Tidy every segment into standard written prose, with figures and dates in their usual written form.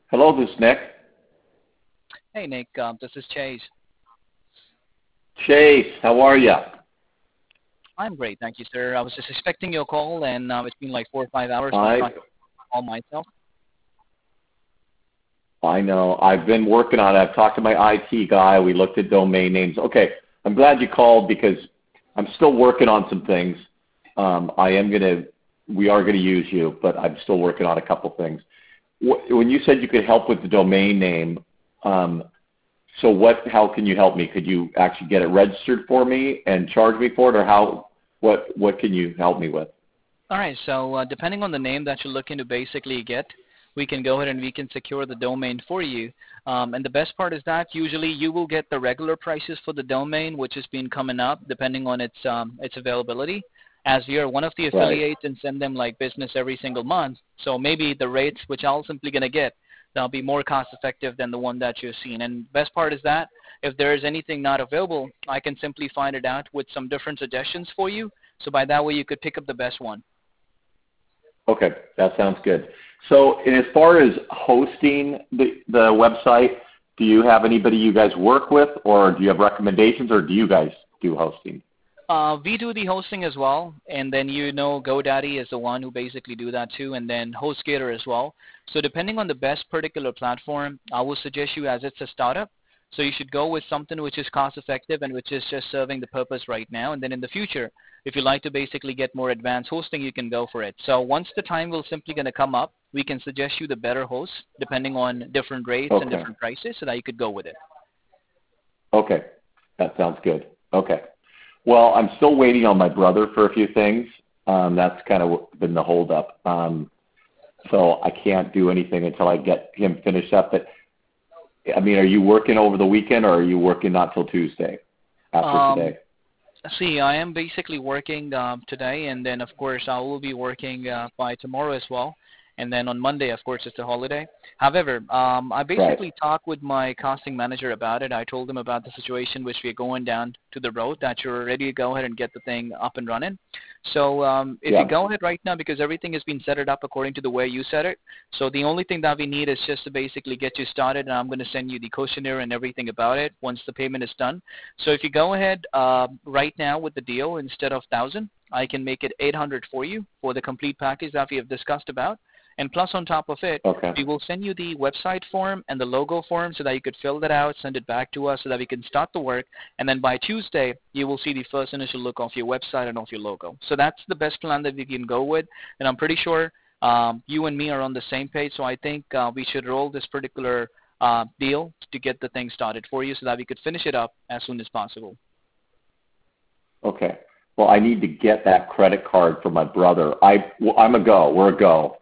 Hello, this is Nick. Hey, Nick. This is Chase. Chase, how are you? I'm great, thank you, sir. I was just expecting your call, and it's been like 4 or 5 hours, so I I thought to call myself. I know. I've been working on it. I've talked to my IT guy. We looked at domain names. Okay, I'm glad you called because I'm still working on some things. We are gonna use you, but I'm still working on a couple things. When you said you could help with the domain name, how can you help me? Could you actually get it registered for me and charge me for it, or what can you help me with? All right, so depending on the name that you're looking to basically get, we can go ahead and we can secure the domain for you. And the best part is that usually you will get the regular prices for the domain, which has been coming up depending on its availability. As you're one of the Right. affiliates and send them like business every single month, so maybe the rates which I'll simply gonna get, that'll be more cost effective than the one that you've seen. And best part is that if there is anything not available, I can simply find it out with some different suggestions for you. So by that way, you could pick up the best one. Okay, that sounds good. So, and as far as hosting the website, do you have anybody you guys work with, or do you have recommendations, or do you guys do hosting? We do the hosting as well, and then GoDaddy is the one who basically do that too, and then HostGator as well. So depending on the best particular platform, I will suggest you as it's a startup. So you should go with something which is cost effective and which is just serving the purpose right now. And then in the future, if you like to basically get more advanced hosting, you can go for it. So once the time will simply going to come up, we can suggest you the better host depending on different rates and Okay. different prices so that you could go with it. Okay, that sounds good. Okay. Well, I'm still waiting on my brother for a few things. That's kind of been the holdup. So I can't do anything until I get him finished up. But I mean, are you working over the weekend, or are you working not till Tuesday after today? See, I am basically working today, and then of course I will be working by tomorrow as well. And then on Monday, of course, it's a holiday. However, I basically Right. talked with my casting manager about it. I told him about the situation which we are going down to the road, that you're ready to go ahead and get the thing up and running. So if you Yeah. go ahead right now, because everything has been set it up according to the way you said it, so the only thing that we need is just to basically get you started, and I'm going to send you the questionnaire and everything about it once the payment is done. So if you go ahead right now with the deal, instead of 1,000, I can make it 800 for you for the complete package that we have discussed about. And plus on top of it, Okay. we will send you the website form and the logo form so that you could fill that out, send it back to us so that we can start the work. And then by Tuesday, you will see the first initial look of your website and of your logo. So that's the best plan that we can go with. And I'm pretty sure you and me are on the same page. So I think we should roll this particular deal to get the thing started for you so that we could finish it up as soon as possible. Okay. Well, I need to get that credit card for my brother. I'm a go. We're a go.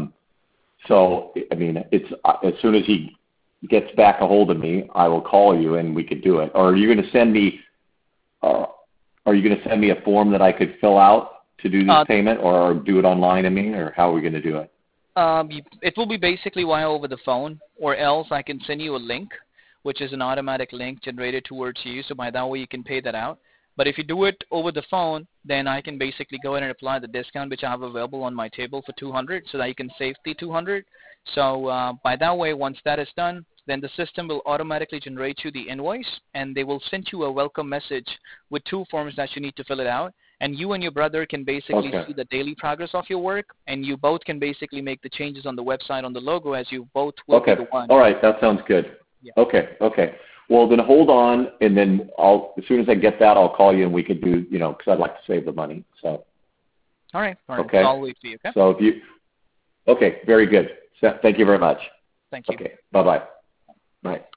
So, I mean, it's as soon as he gets back a hold of me, I will call you and we could do it. Or are you going to send me? Are you going to send me a form that I could fill out to do this payment, or do it online? I mean, or how are we going to do it? It will be basically via over the phone, or else I can send you a link, which is an automatic link generated towards you. So by that way, you can pay that out. But if you do it over the phone, then I can basically go ahead and apply the discount which I have available on my table for 200, so that you can save the 200. So by that way, once that is done, then the system will automatically generate you the invoice, and they will send you a welcome message with 2 forms that you need to fill it out. And you and your brother can basically Okay. see the daily progress of your work, and you both can basically make the changes on the website on the logo, as you both will Okay. be the one. All right. That sounds good. Yeah. Okay. Okay. Well, then hold on, and then as soon as I get that, I'll call you, and we could do, because I'd like to save the money. So. All right. All right. Okay. So I'll wait for you. Okay. So okay, very good. Thank you very much. Thank you. Okay. Bye-bye. Bye.